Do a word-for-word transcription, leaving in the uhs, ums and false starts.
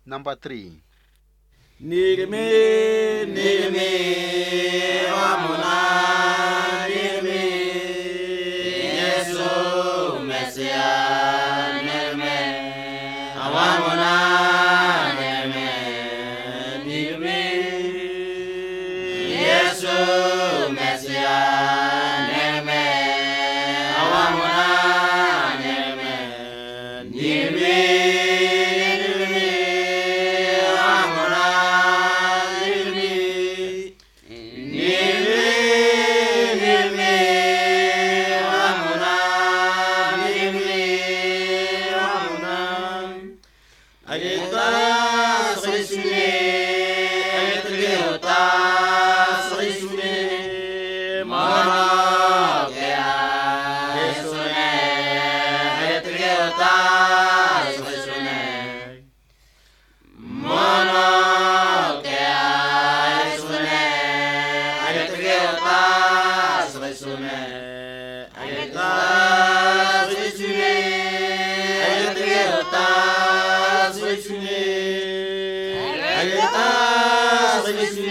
Number three. Nigme, nigme, wamuna, nigme, Yesu Mesia, nigme, wamuna, nigme, nigme, Yesu Mesia, nigme, wamuna, nigme, nigme. Ayeta,